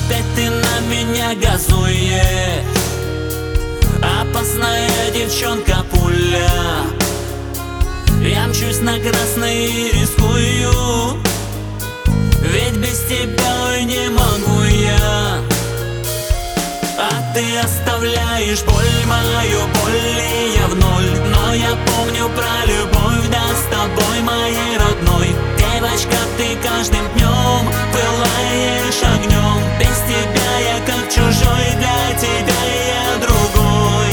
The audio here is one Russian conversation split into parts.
Опять ты на меня газуешь, опасная девчонка пуля. Я мчусь на красный и рискую, ведь без тебя, ой, не могу я. А ты оставляешь боль мою, боль и я в ноль. Но я помню про любовь, да, с тобой, моей родной. Девочка, ты каждым днем пылаешь огнем. Без тебя я как чужой, для тебя я другой.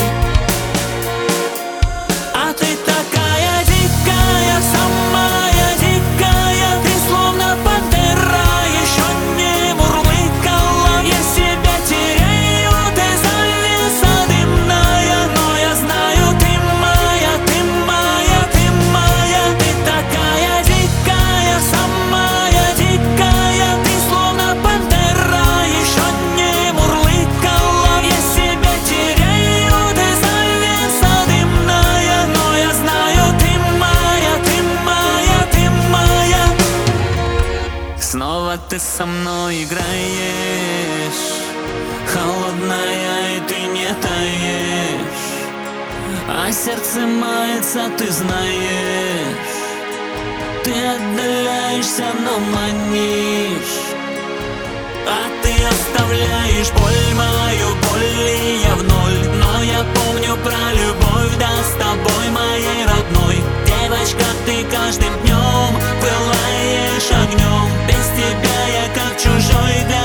А ты такая дикая, самая дикая. Ты словно пантера, еще не мурлыкала. Я себя теряю, ты завеса дымная. Но я знаю, ты моя, ты моя, ты моя. Ты такая дикая, самая дикая. Ты словно пантера, еще не мурлыкала. Я себя теряю, ты завеса дымная. Но я знаю, ты моя, ты моя, ты моя. Снова ты со мной играешь, холодная, и ты не таешь. А сердце мается, ты знаешь. Ты отдаляешься, но манишь. А ты оставляешь боль мою, боль и я в ноль. Но я помню про любовь, да, с тобой, моей родной. Девочка, ты каждым днем пылаешь огнем. Без тебя я как чужой, для